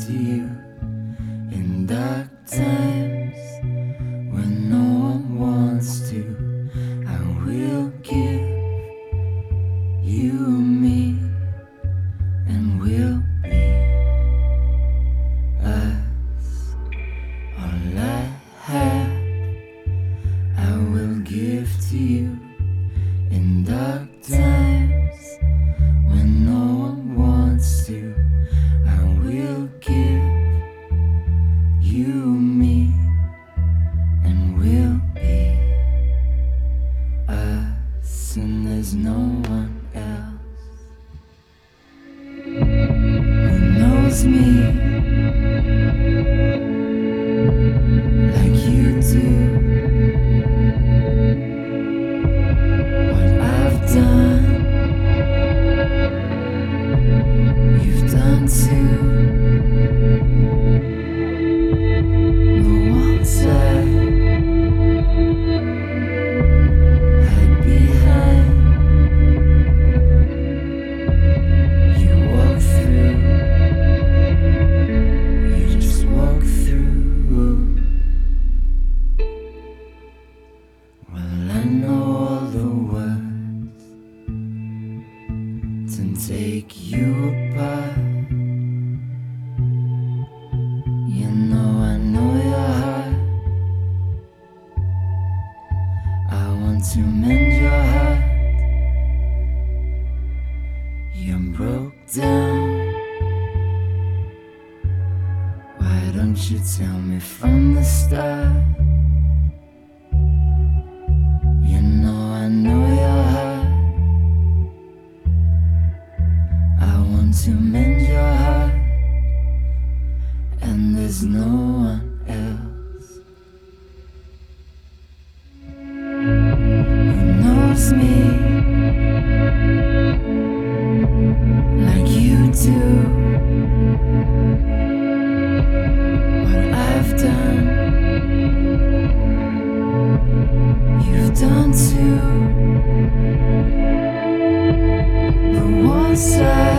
to you in dark times when no one wants to. I will give you me, and we'll be us. All I have, I will give to you in dark times when no one wants to. I will give you me, and we'll be us, and there's no one else who knows me like you do. What I've done, you've done too. The walls I hide behind, you walk through, you just walk through. Well, I know all the words to take you apart. You know I know your heart. I want to mend your heart. You're broke down. Why don't you tell me from the start? You know I know your heart. I want to mend your heart, and there's no one else who knows me like you do. What I've done, you've done too. The walls I